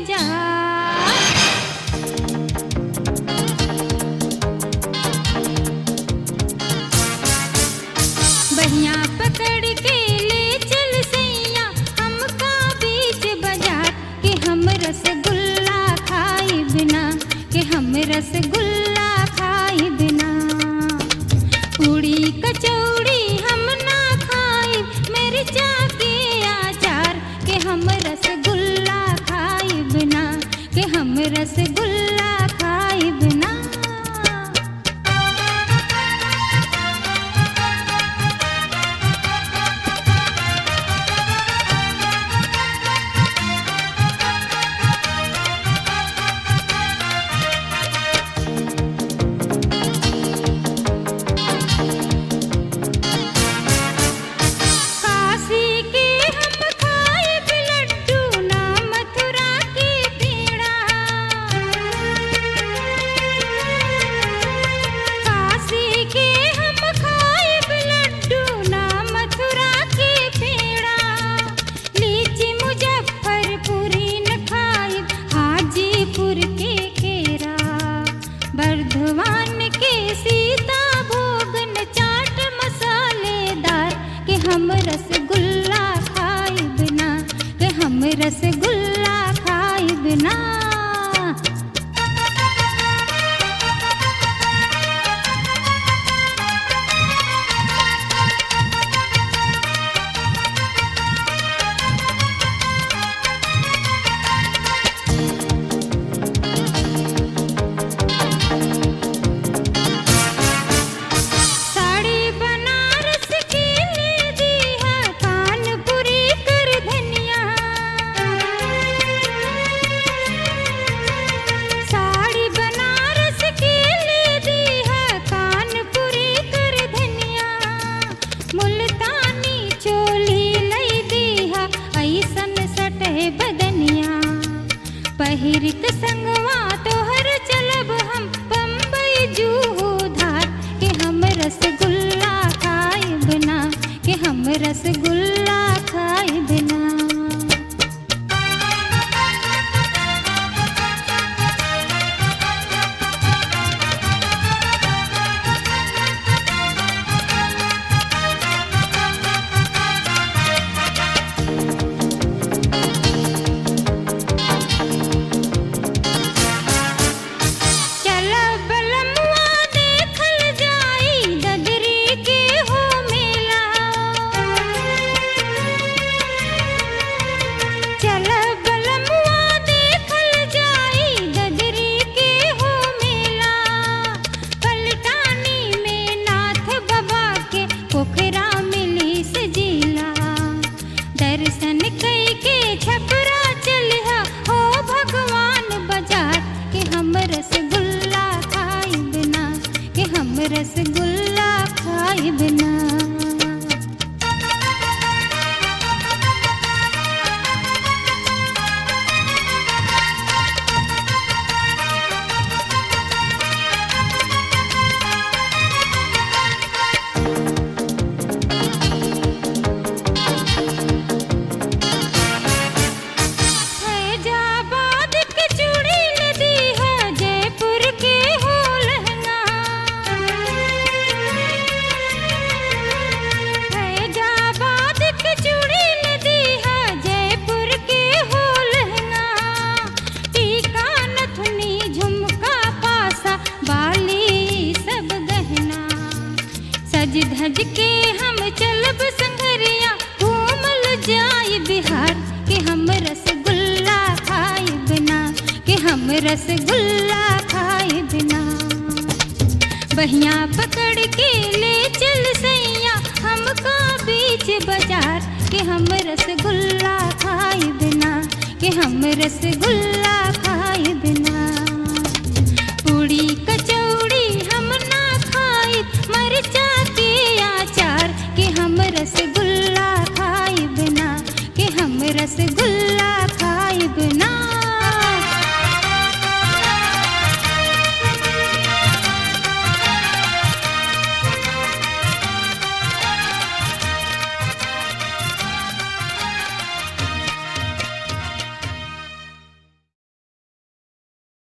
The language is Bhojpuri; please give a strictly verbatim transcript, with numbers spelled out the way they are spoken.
बाजार। बहिया पकड़ के ले चल सैया हमका बीच बाजार के हम रसगुल्ला खाई बिना के हम रसगुल्ला खाई बिना। पूड़ी कचौड़ी हम ना खाई मिर्चा के अचार के हम रसगुल्ला खाई बिना के हम रसगुल्ला खाई बिना। बर्धमान के सीता भोगन चाट मसालेदार के हम रसगुल्ला खाई बिना के हम रसगुल्ला खाई बिना। पहिरिक संगवा तोहर चलब हम बम्बई जूहू धार के हम रसगुल्ला खाई बिना के हम रसगुल्ला खाई बिना। दर्शन कई के छपरा चलिहा हो भगवान बाजार के हम रसगुल्ला खाई बिना के हम रसगुल्ला खाई बिना। सज धज के हम चलब संघरिया घूमल जाई बिहार के हम रसगुल्ला खाई बिना के हम रसगुल्ला खाई बिना। बहिया पकड़ के ले चल सैया हमका बीच बाजार के हम रसगुल्ला खाई बिना के हम रसगुल्ला